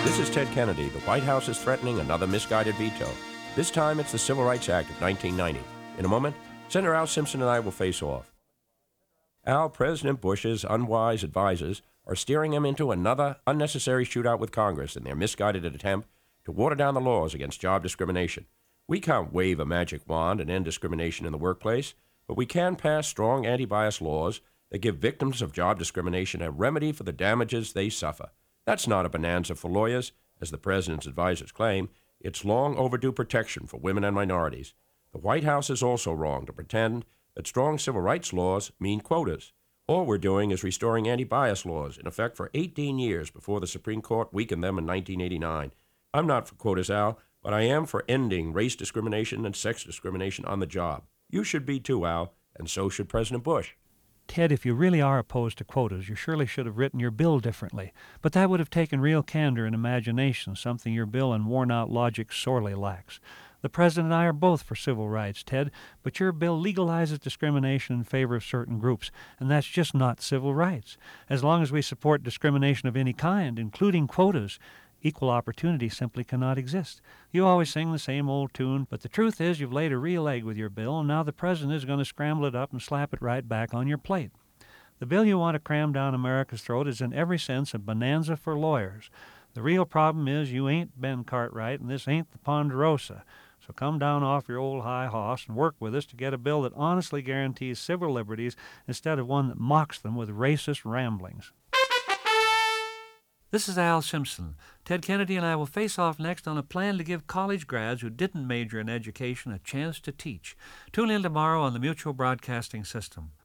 This is Ted Kennedy. The White House is threatening another misguided veto. This time it's the Civil Rights Act of 1990. In a moment, Senator Al Simpson and I will face off. Al, President Bush's unwise advisors are steering him into another unnecessary shootout with Congress in their misguided attempt to water down the laws against job discrimination. We can't wave a magic wand and end discrimination in the workplace, but we can pass strong anti-bias laws that give victims of job discrimination a remedy for the damages they suffer. That's not a bonanza for lawyers, as the president's advisors claim. It's long overdue protection for women and minorities. The White House is also wrong to pretend that strong civil rights laws mean quotas. All we're doing is restoring anti-bias laws in effect for 18 years before the Supreme Court weakened them in 1989. I'm not for quotas, Al, but I am for ending race discrimination and sex discrimination on the job. You should be too, Al, and so should President Bush. Ted, if you really are opposed to quotas, you surely should have written your bill differently. But that would have taken real candor and imagination, something your bill and worn-out logic sorely lacks. The President and I are both for civil rights, Ted, but your bill legalizes discrimination in favor of certain groups, and that's just not civil rights. As long as we support discrimination of any kind, including quotas, equal opportunity simply cannot exist. You always sing the same old tune, but the truth is you've laid a real egg with your bill, and now the President is going to scramble it up and slap it right back on your plate. The bill you want to cram down America's throat is in every sense a bonanza for lawyers. The real problem is you ain't Ben Cartwright, and this ain't the Ponderosa. So come down off your old high hoss and work with us to get a bill that honestly guarantees civil liberties instead of one that mocks them with racist ramblings. This is Al Simpson. Ted Kennedy and I will face off next on a plan to give college grads who didn't major in education a chance to teach. Tune in tomorrow on the Mutual Broadcasting System.